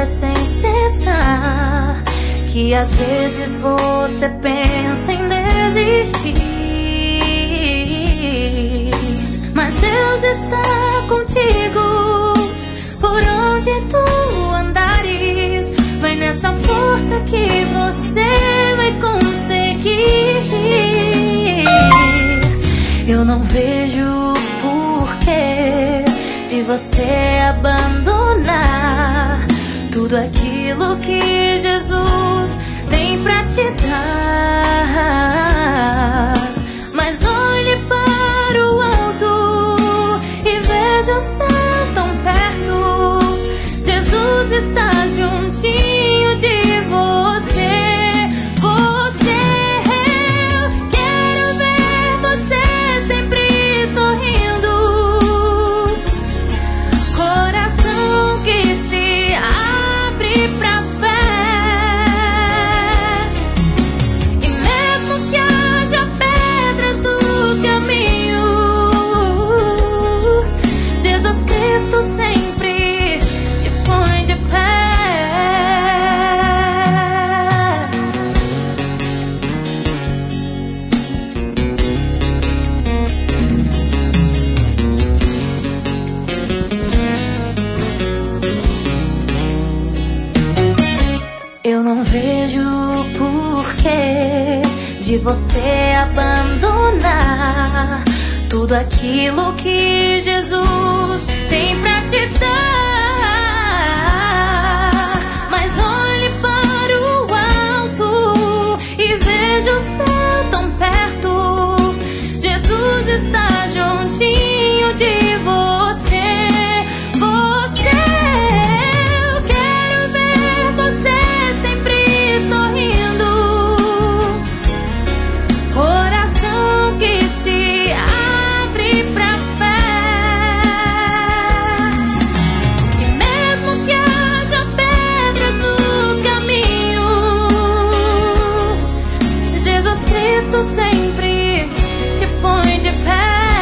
é sem cessar, que às vezes você pensa em desistir, mas Deus está contigo por onde tu andares. Vai nessa força que você vai conseguir. Eu não vejo porquê de você abandonar tudo aquilo que Jesus tem pra te dar. Mas olhe para o alto e veja o céu tão perto. Jesus está juntinho de você. Eu quero ver você sempre sorrindo, coração que se abre pra fé. E mesmo que haja pedras no caminho, Jesus Cristo sempre te põe de pé. Eu não vejo porquê de você abandonar tudo aquilo que Jesus tem pra te dar. Mas olhe para o alto e veja o céu tão perto. Jesus está juntinho de você. Eu quero ver você sempre sorrindo, coração que se abre pra fé. E mesmo que haja pedras no caminho, Jesus Cristo sempre te põe de pé.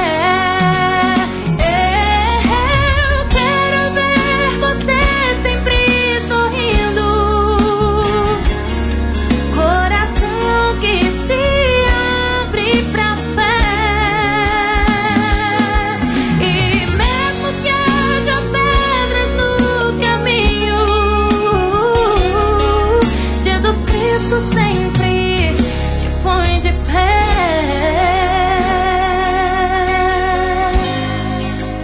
Eu quero ver você sempre sorrindo, coração que se abre pra fé. E mesmo que haja pedras no caminho, Jesus Cristo sempre te põe de pé.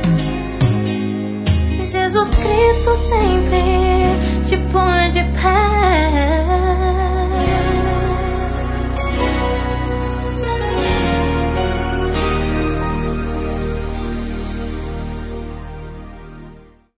Jesus Cristo sempre te põe de pé.